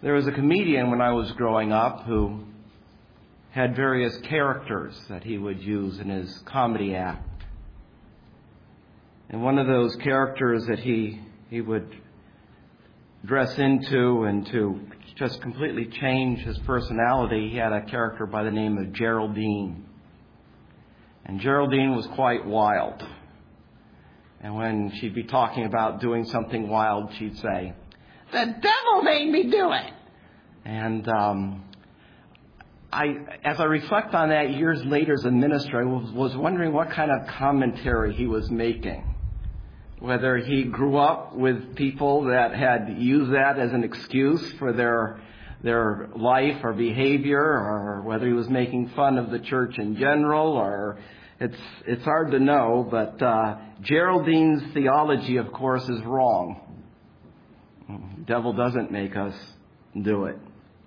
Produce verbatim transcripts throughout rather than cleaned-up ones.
There was a comedian when I was growing up who had various characters that he would use in his comedy act. And one of those characters that he he would dress into and to just completely change his personality, he had a character by the name of Geraldine. And Geraldine was quite wild. And when she'd be talking about doing something wild, she'd say, "The devil made me do it." And um, I, as I reflect on that years later as a minister, I was, was wondering what kind of commentary he was making. Whether he grew up with people that had used that as an excuse for their their life or behavior, or whether he was making fun of the church in general, or it's it's hard to know. But uh, Geraldine's theology, of course, is wrong. The devil doesn't make us do it.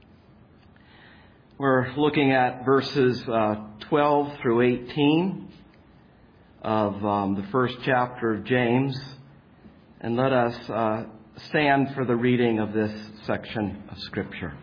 We're looking at verses uh, twelve through eighteen of um, the first chapter of James, and let us uh, stand for the reading of this section of Scripture.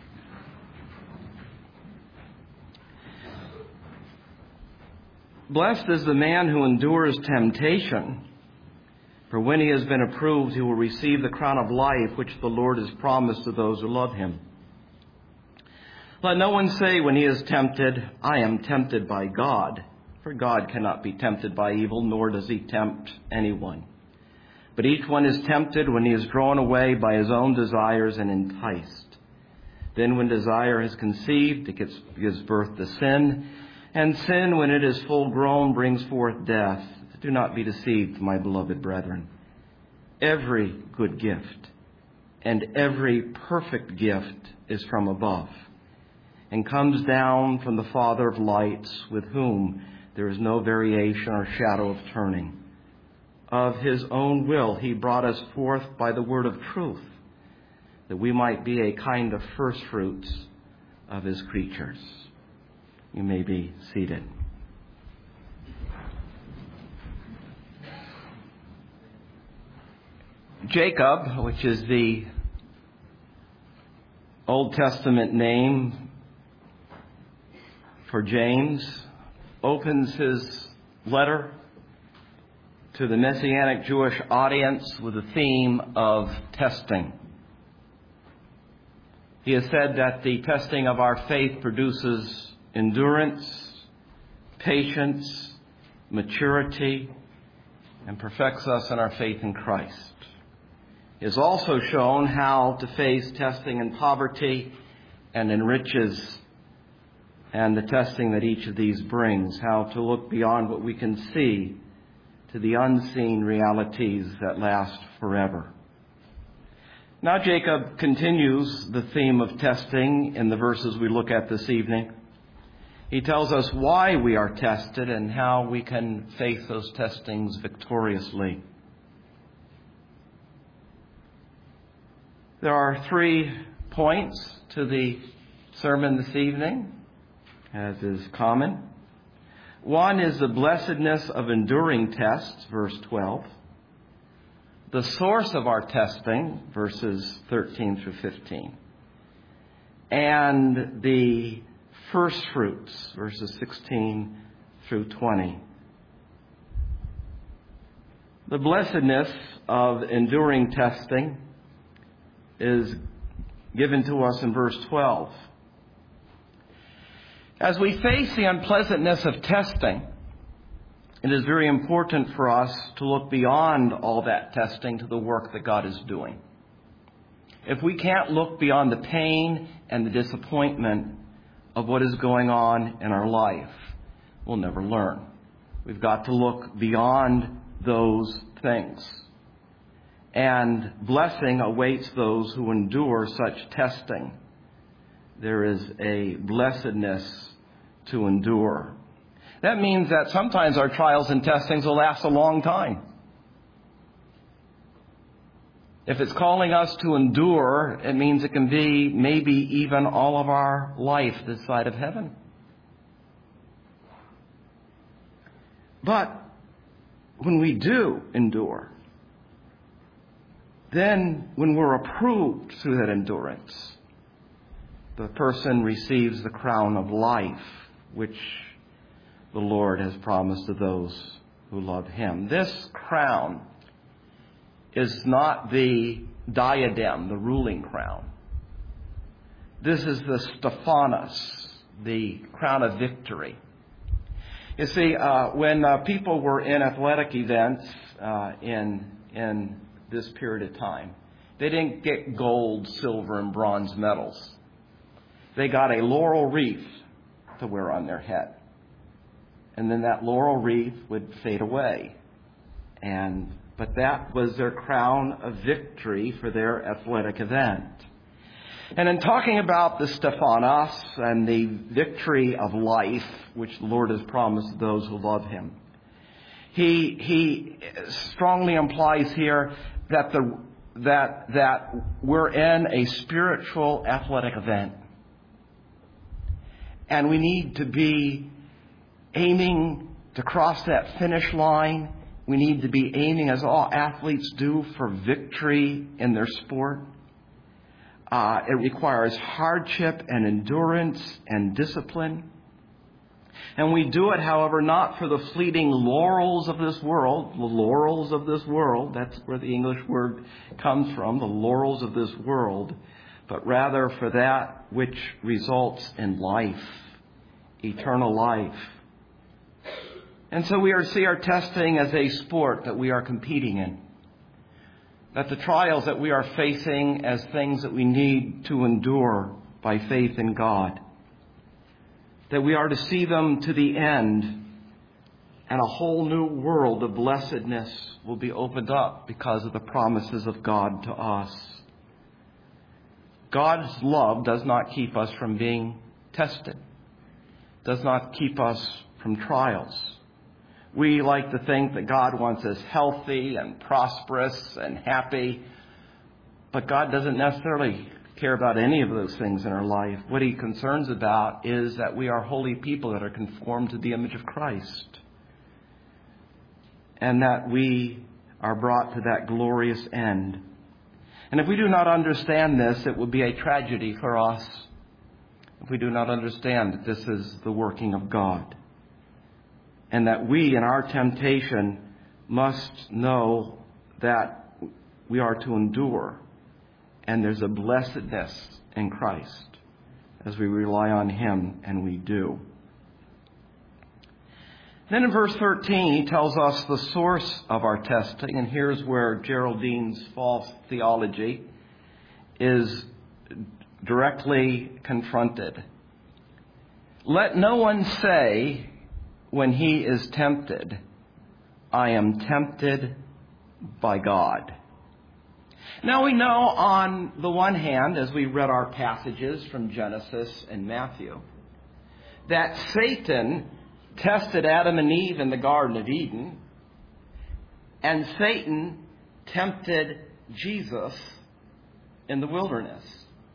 Blessed is the man who endures temptation, for when he has been approved, he will receive the crown of life which the Lord has promised to those who love him. Let no one say when he is tempted, "I am tempted by God." For God cannot be tempted by evil, nor does he tempt anyone. But each one is tempted when he is drawn away by his own desires and enticed. Then when desire is conceived, it gives, gives birth to sin. And sin, when it is full grown, brings forth death. Do not be deceived, my beloved brethren. Every good gift and every perfect gift is from above, and comes down from the Father of lights, with whom there is no variation or shadow of turning. Of his own will he brought us forth by the word of truth, that we might be a kind of first fruits of his creatures. You may be seated. Jacob, which is the Old Testament name for James, opens his letter to the Messianic Jewish audience with the theme of testing. He has said that the testing of our faith produces endurance, patience, maturity, and perfects us in our faith in Christ. He has also shown how to face testing in poverty and in riches, and the testing that each of these brings, how to look beyond what we can see to the unseen realities that last forever. Now Jacob continues the theme of testing in the verses we look at this evening. He tells us why we are tested and how we can face those testings victoriously. There are three points to the sermon this evening, as is common. One is the blessedness of enduring tests, verse twelve. The source of our testing, verses thirteen through fifteen. And the first fruits, verses sixteen through twenty. The blessedness of enduring testing is given to us in verse twelve. As we face the unpleasantness of testing, it is very important for us to look beyond all that testing to the work that God is doing. If we can't look beyond the pain and the disappointment of what is going on in our life, we'll never learn. We've got to look beyond those things. And blessing awaits those who endure such testing. There is a blessedness to endure. That means that sometimes our trials and testings will last a long time. If it's calling us to endure, it means it can be maybe even all of our life this side of heaven. But when we do endure, then when we're approved through that endurance, the person receives the crown of life, which the Lord has promised to those who love Him. This crown is not the diadem, the ruling crown. This is the Stephanos, the crown of victory. You see, uh, when uh, people were in athletic events uh, in in this period of time, they didn't get gold, silver, and bronze medals. They got a laurel wreath to wear on their head. And then that laurel wreath would fade away. And but that was their crown of victory for their athletic event. And in talking about the Stephanos and the victory of life, which the Lord has promised to those who love Him, he he strongly implies here that the that that we're in a spiritual athletic event. And we need to be aiming to cross that finish line. We need to be aiming, as all athletes do, for victory in their sport. Uh, it requires hardship and endurance and discipline. And we do it, however, not for the fleeting laurels of this world. The laurels of this world, that's where the English word comes from, the laurels of this world. But rather for that which results in life, eternal life. And so we are see our testing as a sport that we are competing in. That the trials that we are facing as things that we need to endure by faith in God. That we are to see them to the end, and a whole new world of blessedness will be opened up because of the promises of God to us. God's love does not keep us from being tested. Does not keep us from trials. We like to think that God wants us healthy and prosperous and happy. But God doesn't necessarily care about any of those things in our life. What He concerns about is that we are holy people that are conformed to the image of Christ. And that we are brought to that glorious end. And if we do not understand this, it would be a tragedy for us. If we do not understand that this is the working of God. And that we, in our temptation, must know that we are to endure. And there's a blessedness in Christ as we rely on Him, and we do. Then in verse thirteen, he tells us the source of our testing. And here's where Geraldine's false theology is directly confronted. Let no one say when he is tempted, I am tempted by God. Now we know on the one hand, as we read our passages from Genesis and Matthew, that Satan tested Adam and Eve in the Garden of Eden, and Satan tempted Jesus in the wilderness.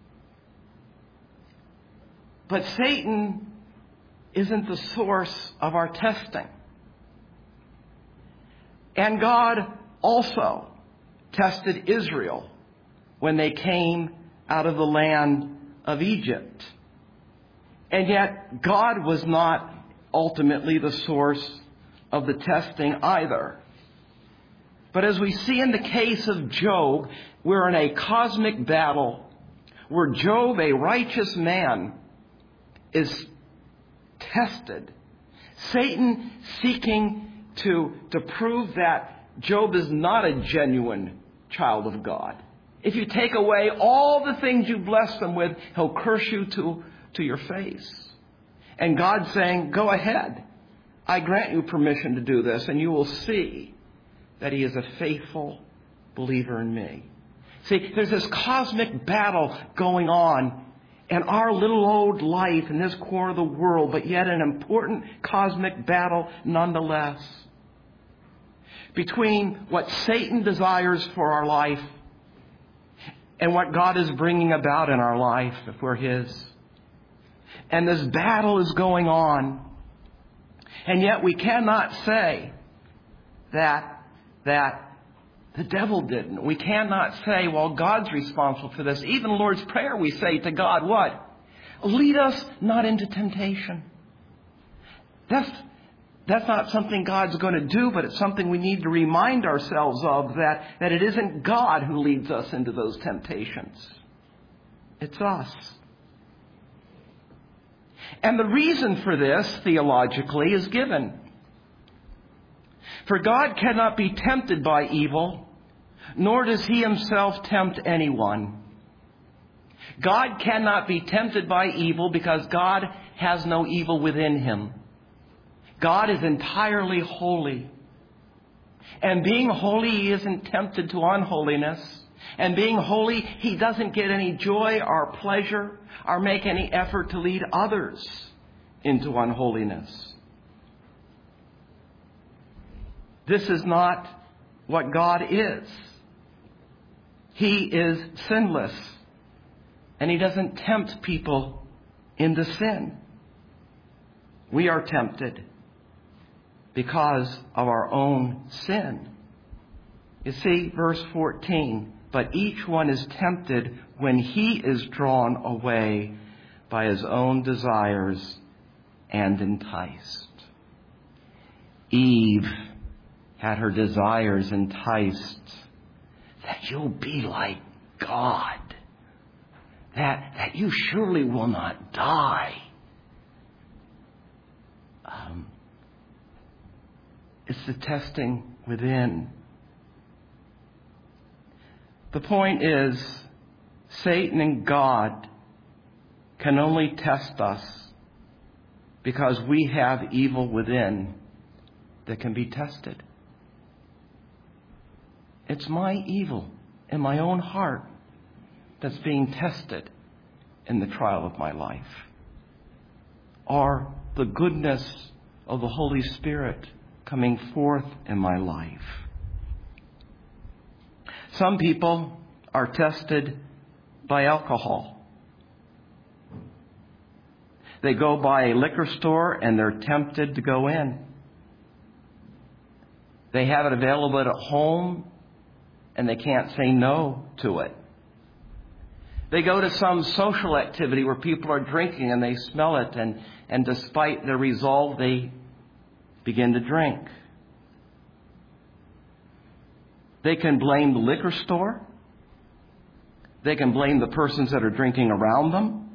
But Satan isn't the source of our testing. And God also tested Israel when they came out of the land of Egypt. And yet God was not ultimately the source of the testing either. But as we see in the case of Job, we're in a cosmic battle where Job, a righteous man, is tested. Satan seeking to, to prove that Job is not a genuine child of God. If you take away all the things you bless them with, he'll curse you to, to your face. And God's saying, go ahead. I grant you permission to do this, and you will see that he is a faithful believer in me. See, there's this cosmic battle going on in our little old life in this corner of the world, but yet an important cosmic battle nonetheless. Between what Satan desires for our life and what God is bringing about in our life if we're His. And this battle is going on. And yet we cannot say that, that the devil didn't. We cannot say, well, God's responsible for this. Even the Lord's Prayer, we say to God, what? Lead us not into temptation. That's, that's not something God's going to do, but it's something we need to remind ourselves of, that, that it isn't God who leads us into those temptations. It's us. And the reason for this, theologically, is given. For God cannot be tempted by evil, nor does He Himself tempt anyone. God cannot be tempted by evil because God has no evil within Him. God is entirely holy. And being holy, He isn't tempted to unholiness. And being holy, He doesn't get any joy or pleasure or make any effort to lead others into unholiness. This is not what God is. He is sinless. And He doesn't tempt people into sin. We are tempted because of our own sin. You see, verse fourteen, but each one is tempted when he is drawn away by his own desires and enticed. Eve had her desires enticed, that you'll be like God, that, that you surely will not die. Um, it's the testing within. The point is, Satan and God can only test us because we have evil within that can be tested. It's my evil in my own heart that's being tested in the trial of my life. Or the goodness of the Holy Spirit coming forth in my life. Some people are tested by alcohol. They go by a liquor store and they're tempted to go in. They have it available at home and they can't say no to it. They go to some social activity where people are drinking and they smell it, and, and despite their resolve, they begin to drink. They can blame the liquor store. They can blame the persons that are drinking around them.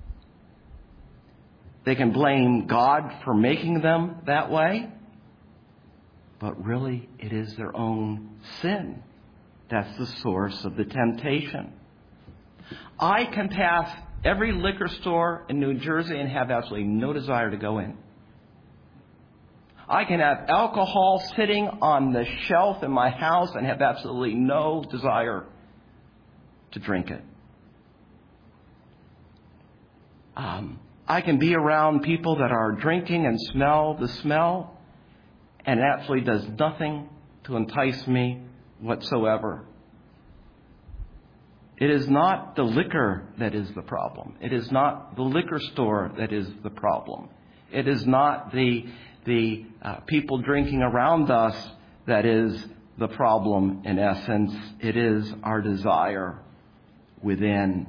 They can blame God for making them that way. But really, it is their own sin. That's the source of the temptation. I can pass every liquor store in New Jersey and have absolutely no desire to go in. I can have alcohol sitting on the shelf in my house and have absolutely no desire to drink it. Um, I can be around people that are drinking and smell the smell, and it absolutely does nothing to entice me whatsoever. It is not the liquor that is the problem. It is not the liquor store that is the problem. It is not the the uh, people drinking around us that is the problem in essence. It is our desire within.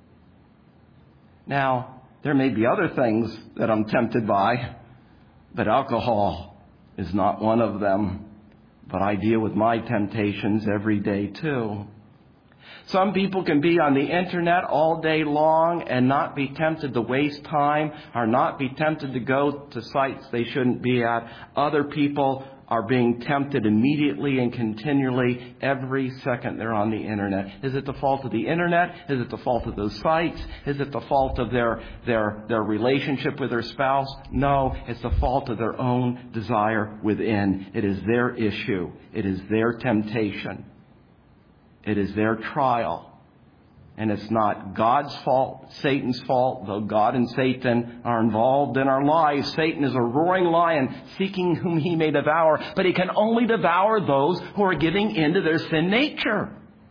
Now, there may be other things that I'm tempted by, but alcohol is not one of them. But I deal with my temptations every day too. Some people can be on the internet all day long and not be tempted to waste time, or not be tempted to go to sites they shouldn't be at. Other people are being tempted immediately and continually every second they're on the internet. Is it the fault of the internet? Is it the fault of those sites? Is it the fault of their, their, their relationship with their spouse? No, it's the fault of their own desire within. It is their issue. It is their temptation. It is their trial. And it's not God's fault, Satan's fault, though God and Satan are involved in our lives. Satan is a roaring lion seeking whom he may devour, but he can only devour those who are giving in to their sin nature.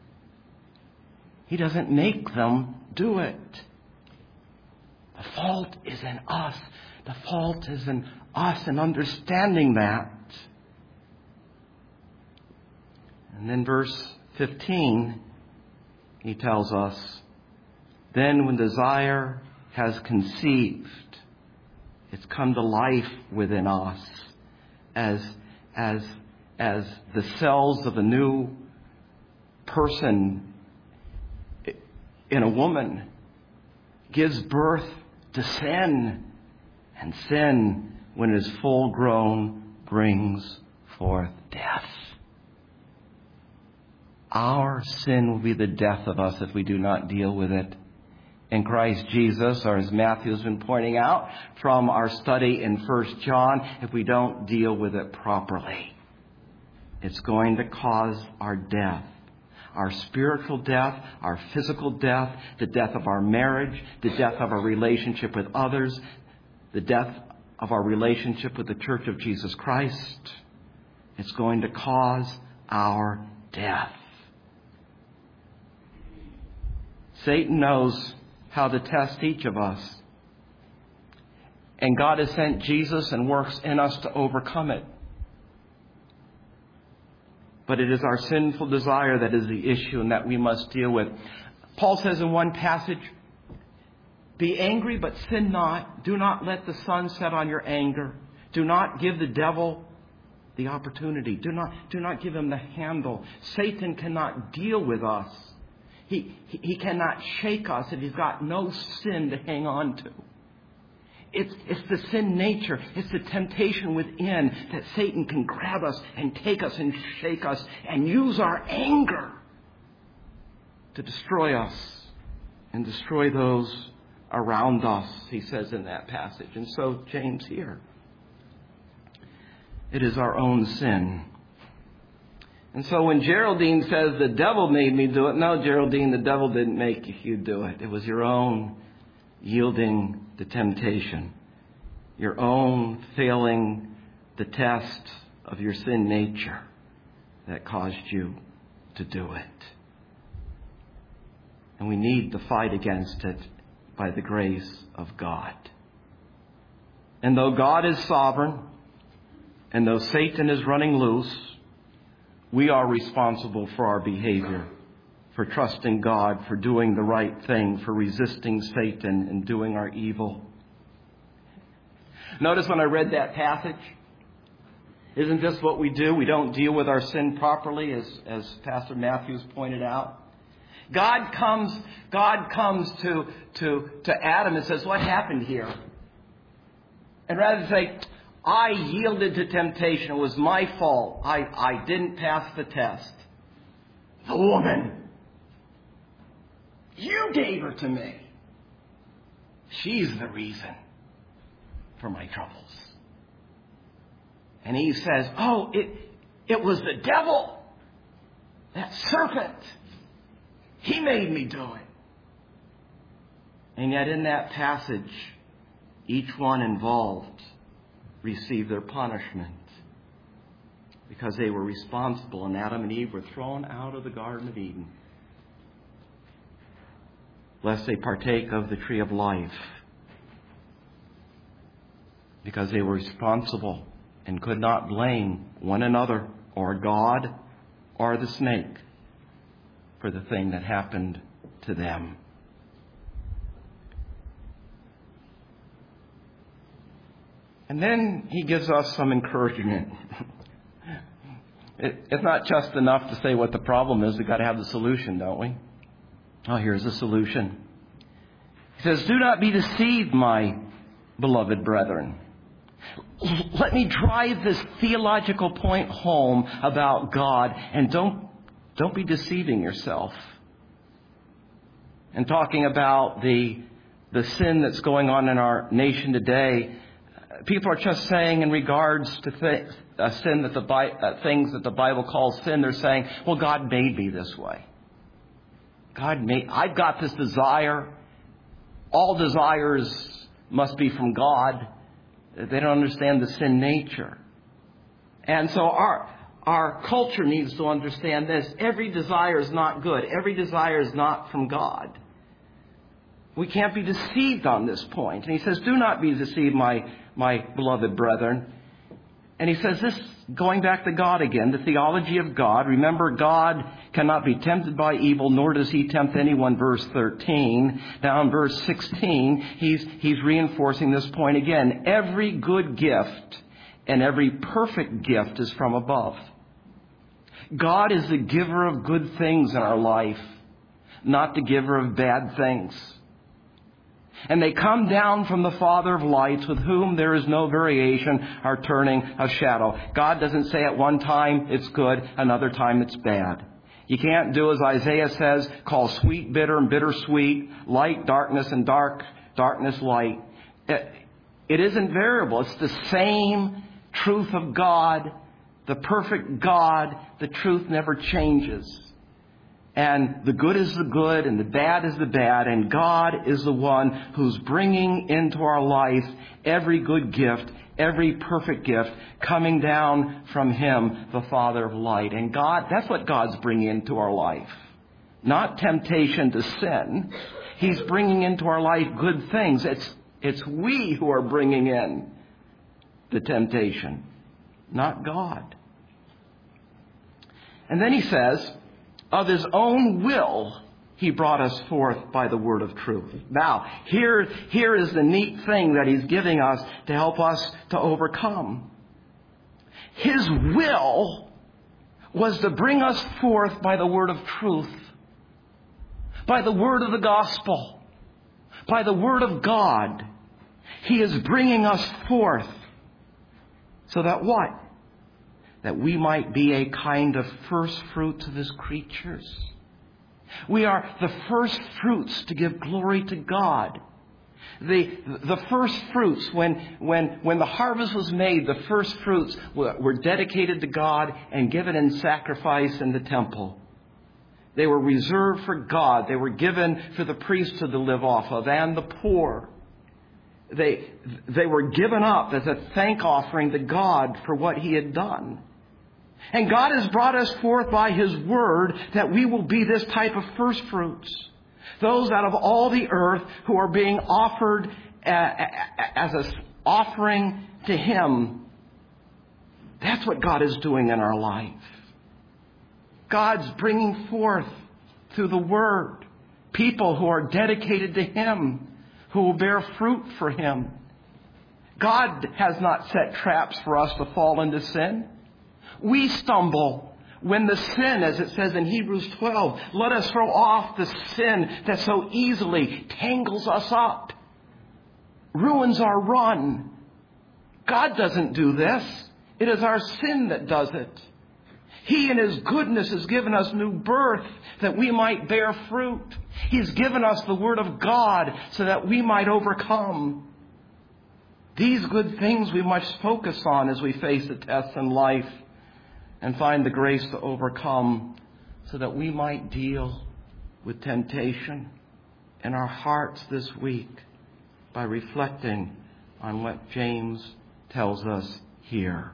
He doesn't make them do it. The fault is in us. The fault is in us in understanding that. And then verse fifteen, he tells us, then when desire has conceived. It's come to life within us as, as, as the cells of a new person in a woman gives birth to sin. And sin, when it is full grown, brings forth death. Our sin will be the death of us if we do not deal with it in Christ Jesus, or as Matthew has been pointing out from our study in First John, if we don't deal with it properly. It's going to cause our death. Our spiritual death, our physical death, the death of our marriage, the death of our relationship with others, the death of our relationship with the Church of Jesus Christ. It's going to cause our death. Satan knows how to test each of us. And God has sent Jesus and works in us to overcome it. But it is our sinful desire that is the issue and that we must deal with. Paul says in one passage, be angry, but sin not. Do not let the sun set on your anger. Do not give the devil the opportunity. Do not, do not give him the handle. Satan cannot deal with us. He, he, he cannot shake us if he's got no sin to hang on to. It's, it's the sin nature. It's the temptation within that Satan can grab us and take us and shake us and use our anger to destroy us and destroy those around us, he says in that passage. And so James here. It is our own sin. And so when Geraldine says the devil made me do it, no, Geraldine, the devil didn't make you do it. It was your own yielding to temptation, your own failing the test of your sin nature that caused you to do it. And we need to fight against it by the grace of God. And though God is sovereign, and though Satan is running loose, we are responsible for our behavior, for trusting God, for doing the right thing, for resisting Satan and doing our evil. Notice when I read that passage, isn't this what we do? We don't deal with our sin properly, as, as Pastor Matthews pointed out. God comes, God comes to, to, to Adam and says, what happened here? And rather than say, I yielded to temptation, it was my fault, I, I didn't pass the test. The woman, you gave her to me. She's the reason for my troubles. And he says, oh, it, it was the devil, that serpent. He made me do it. And yet in that passage, each one involved received their punishment because they were responsible, and Adam and Eve were thrown out of the Garden of Eden lest they partake of the tree of life, because they were responsible and could not blame one another or God or the snake for the thing that happened to them. And then he gives us some encouragement. it, it's not just enough to say what the problem is. We've got to have the solution, don't we? Oh, here's the solution. He says, do not be deceived, my beloved brethren. Let me drive this theological point home about God, and don't, don't be deceiving yourself. And talking about the, the sin that's going on in our nation today, people are just saying in regards to th- uh, sin that the Bi- uh, things that the Bible calls sin, they're saying, well, God made me this way. God made, I've got this desire. All desires must be from God. They don't understand the sin nature. And so our, our culture needs to understand this. Every desire is not good. Every desire is not from God. We can't be deceived on this point. And he says, do not be deceived, my, my beloved brethren. And he says this Going back to God again, the theology of God. Remember, God cannot be tempted by evil, nor does he tempt anyone, verse thirteen. Now in verse sixteen, he's, he's reinforcing this point again. Every good gift and every perfect gift is from above. God is the giver of good things in our life, not the giver of bad things. And they come down from the Father of lights, with whom there is no variation or turning of shadow. God doesn't say at one time it's good, another time it's bad. You can't do as Isaiah says, call sweet bitter and bitter sweet, light darkness and dark darkness light. It, it isn't variable. It's the same truth of God, the perfect God. The truth never changes. And the good is the good and the bad is the bad. And God is the one who's bringing into our life every good gift, every perfect gift coming down from Him, the Father of light. And God, that's what God's bringing into our life. Not temptation to sin. He's bringing into our life good things. It's, it's we who are bringing in the temptation, not God. And then he says, of His own will, He brought us forth by the word of truth. Now, here, here is the neat thing that He's giving us to help us to overcome. His will was to bring us forth by the word of truth, by the word of the gospel, by the word of God. He is bringing us forth so that what? That we might be a kind of first fruits of His creatures. We are the first fruits to give glory to God. The, the first fruits, when, when, when the harvest was made, the first fruits were, were dedicated to God and given in sacrifice in the temple. They were reserved for God. They were given for the priesthood to live off of and the poor. They, they were given up as a thank offering to God for what He had done. And God has brought us forth by His word that we will be this type of first fruits. Those out of all the earth who are being offered as an offering to Him. That's what God is doing in our life. God's bringing forth through the word people who are dedicated to Him, who will bear fruit for Him. God has not set traps for us to fall into sin. We stumble when the sin, as it says in Hebrews twelve, let us throw off the sin that so easily tangles us up, ruins our run. God doesn't do this. It is our sin that does it. He in His goodness has given us new birth that we might bear fruit. He's given us the Word of God so that we might overcome. These good things we must focus on as we face the tests in life and find the grace to overcome so that we might deal with temptation in our hearts this week by reflecting on what James tells us here.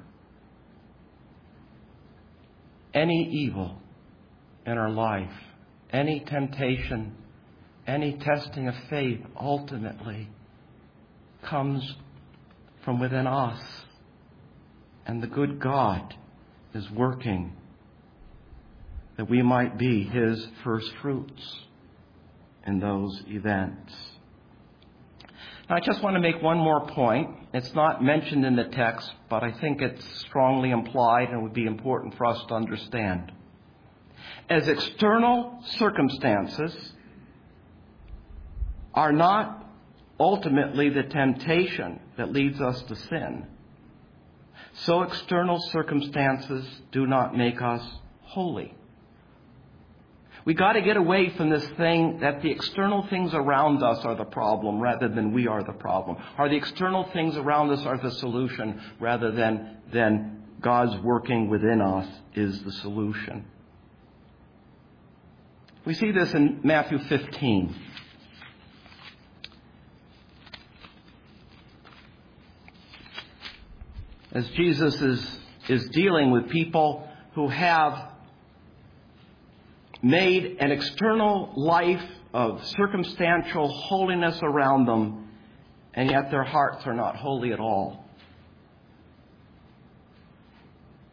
Any evil in our life, any temptation, any testing of faith ultimately comes from within us. And the good God is working that we might be His first fruits in those events. Now, I just want to make one more point. It's not mentioned in the text, but I think it's strongly implied and would be important for us to understand. As external circumstances are not ultimately the temptation that leads us to sin, so external circumstances do not make us holy. We got to get away from this thing that the external things around us are the problem rather than we are the problem. Or the external things around us are the solution rather than, than God's working within us is the solution. We see this in Matthew fifteen. As Jesus is, is dealing with people who have made an external life of circumstantial holiness around them, and yet their hearts are not holy at all.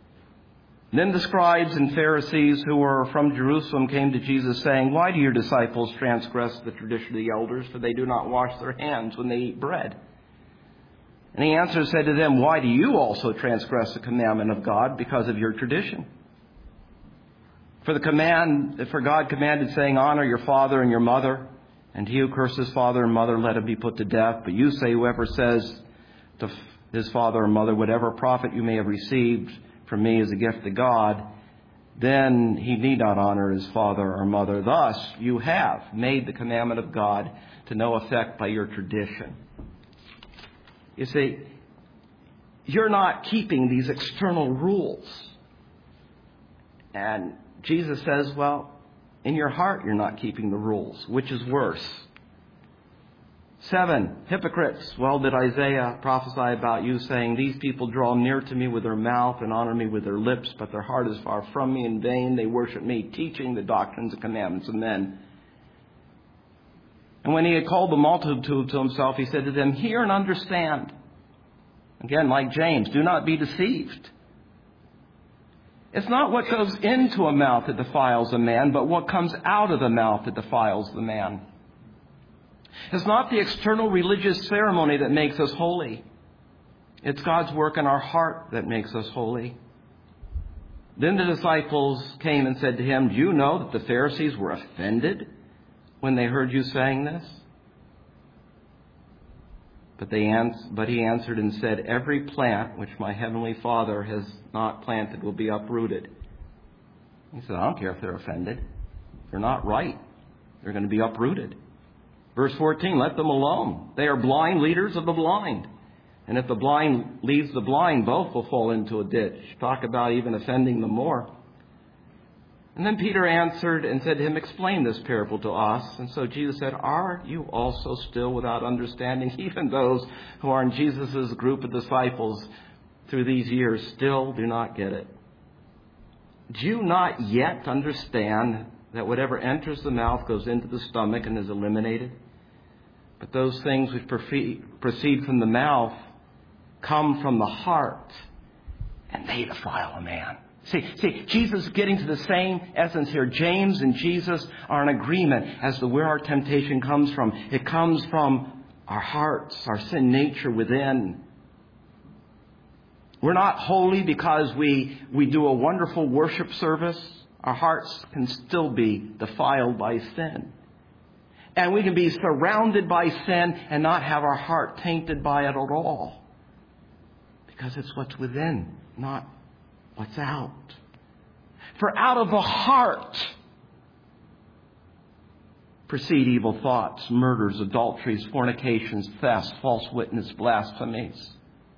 Then the scribes and Pharisees who were from Jerusalem came to Jesus, saying, "Why do your disciples transgress the tradition of the elders? For they do not wash their hands when they eat bread." And he answered and said to them, "Why do you also transgress the commandment of God because of your tradition? For the command, for God commanded, saying, 'Honor your father and your mother, and he who curses father and mother, let him be put to death.' But you say, whoever says to his father or mother, 'Whatever profit you may have received from me is a gift to God,' then he need not honor his father or mother. Thus you have made the commandment of God to no effect by your tradition." You see, you're not keeping these external rules. And Jesus says, well, in your heart you're not keeping the rules. Which is worse? Seven, hypocrites. Well did Isaiah prophesy about you, saying, "These people draw near to me with their mouth and honor me with their lips, but their heart is far from me. In vain they worship me, teaching the doctrines and commandments of men." And when he had called the multitude to himself, he said to them, "Hear and understand." Again, like James, do not be deceived. It's not what goes into a mouth that defiles a man, but what comes out of the mouth that defiles the man. It's not the external religious ceremony that makes us holy. It's God's work in our heart that makes us holy. Then the disciples came and said to him, "Do you know that the Pharisees were offended when they heard you saying this?" But they ans- but he answered and said, "Every plant which my heavenly Father has not planted will be uprooted." He said, "I don't care if they're offended. They're not right. They're going to be uprooted." Verse fourteen, "Let them alone. They are blind leaders of the blind. And if the blind leads the blind, both will fall into a ditch." Talk about even offending them more. And then Peter answered and said to him, "Explain this parable to us." And so Jesus said, "Are you also still without understanding?" Even those who are in Jesus' group of disciples through these years still do not get it. Do you not yet understand that whatever enters the mouth goes into the stomach and is eliminated? But those things which proceed from the mouth come from the heart, and they defile a man. See, see, Jesus is getting to the same essence here. James and Jesus are in agreement as to where our temptation comes from. It comes from our hearts, our sin nature within. We're not holy because we, we do a wonderful worship service. Our hearts can still be defiled by sin. And we can be surrounded by sin and not have our heart tainted by it at all. Because it's what's within, not what's out. For out of the heart proceed evil thoughts, murders, adulteries, fornications, thefts, false witness, blasphemies.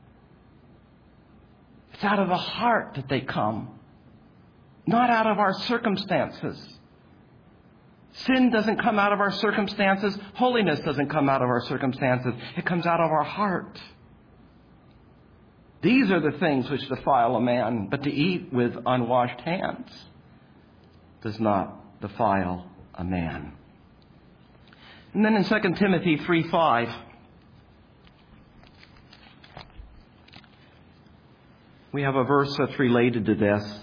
It's out of the heart that they come, not out of our circumstances. Sin doesn't come out of our circumstances. Holiness doesn't come out of our circumstances. It comes out of our heart. These are the things which defile a man, but to eat with unwashed hands does not defile a man. And then in Second Timothy three five, we have a verse that's related to this.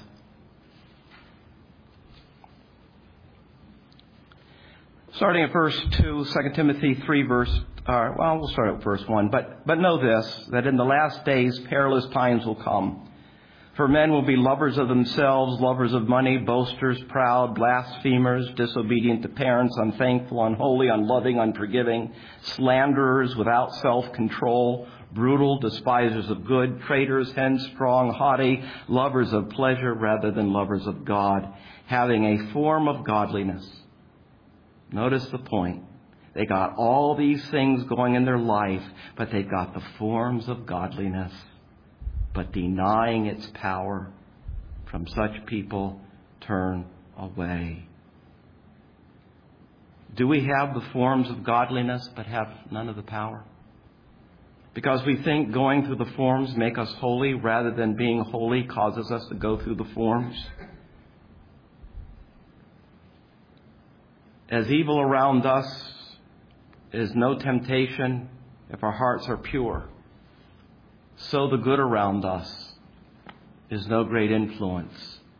Starting at verse two, Second Timothy three, verse, uh, well, we'll start at verse one. But, but know this, that in the last days perilous times will come. For men will be lovers of themselves, lovers of money, boasters, proud, blasphemers, disobedient to parents, unthankful, unholy, unloving, unforgiving, slanderers, without self-control, brutal, despisers of good, traitors, headstrong, haughty, lovers of pleasure rather than lovers of God, having a form of godliness. Notice the point. They got all these things going in their life, but they've got the forms of godliness, but denying its power. From such people, turn away. Do we have the forms of godliness, but have none of the power? Because we think going through the forms make us holy, rather than being holy causes us to go through the forms. As evil around us is no temptation if our hearts are pure, so the good around us is no great influence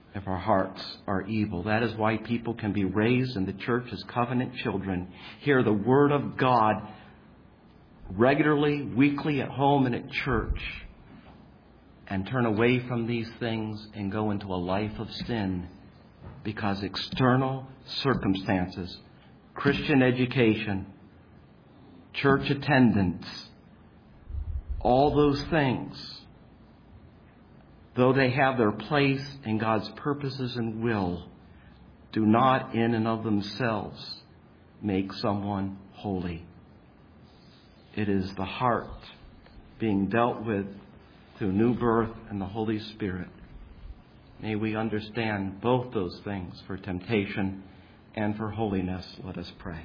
if our hearts are evil. That is why people can be raised in the church as covenant children, hear the Word of God regularly, weekly, at home and at church, and turn away from these things and go into a life of sin because external circumstances, Christian education, church attendance, all those things, though they have their place in God's purposes and will, do not in and of themselves make someone holy. It is the heart being dealt with through new birth and the Holy Spirit. May we understand both those things for temptation and for holiness. Let us pray.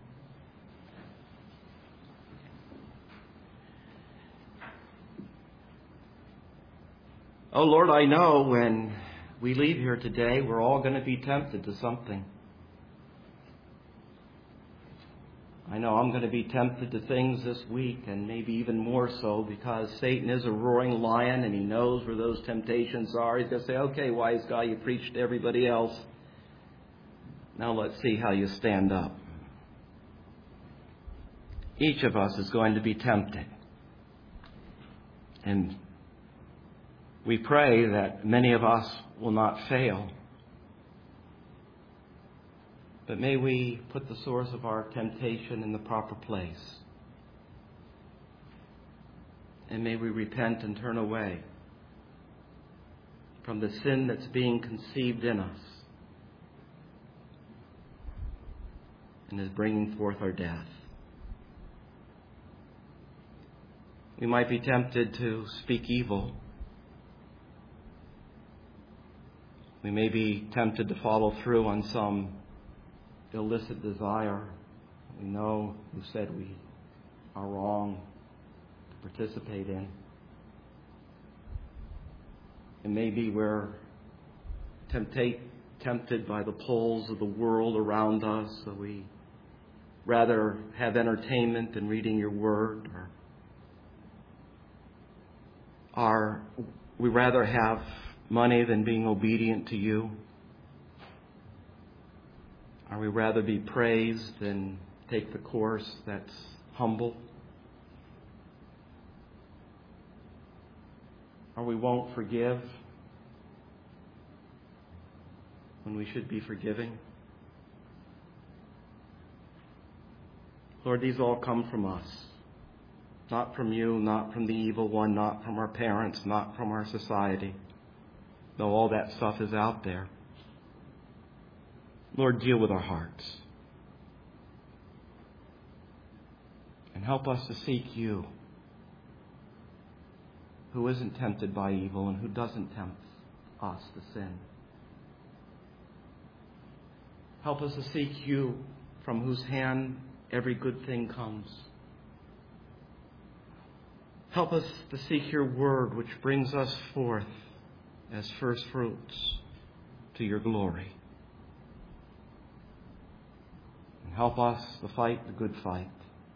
Oh Lord, I know when we leave here today, we're all going to be tempted to something. I know I'm going to be tempted to things this week, and maybe even more so, because Satan is a roaring lion and he knows where those temptations are. He's going to say, okay, wise guy, you preached to everybody else. Now let's see how you stand up. Each of us is going to be tempted. And we pray that many of us will not fail. But may we put the source of our temptation in the proper place. And may we repent and turn away from the sin that's being conceived in us and is bringing forth our death. We might be tempted to speak evil. We may be tempted to follow through on some illicit desire. We know who said we are wrong to participate in. And maybe we're temptate, tempted by the pulls of the world around us, so we rather have entertainment than reading your word, or are we rather have money than being obedient to you? Or we rather be praised than take the course that's humble? Or we won't forgive when we should be forgiving? Lord, these all come from us. Not from you, not from the evil one, not from our parents, not from our society. Though all that stuff is out there. Lord, deal with our hearts. And help us to seek you, who isn't tempted by evil and who doesn't tempt us to sin. Help us to seek you, from whose hand every good thing comes. Help us to seek your word, which brings us forth as first fruits to your glory. And help us to fight the good fight.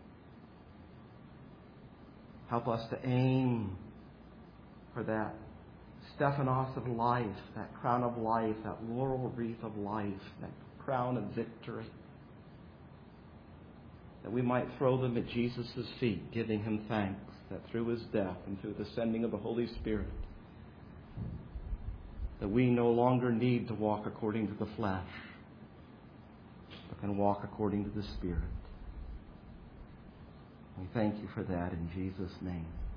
Help us to aim for that Stephanos of life, that crown of life, that laurel wreath of life, that crown of victory. That we might throw them at Jesus' feet, giving him thanks that through his death and through the sending of the Holy Spirit, that we no longer need to walk according to the flesh, but can walk according to the Spirit. We thank you for that in Jesus' name.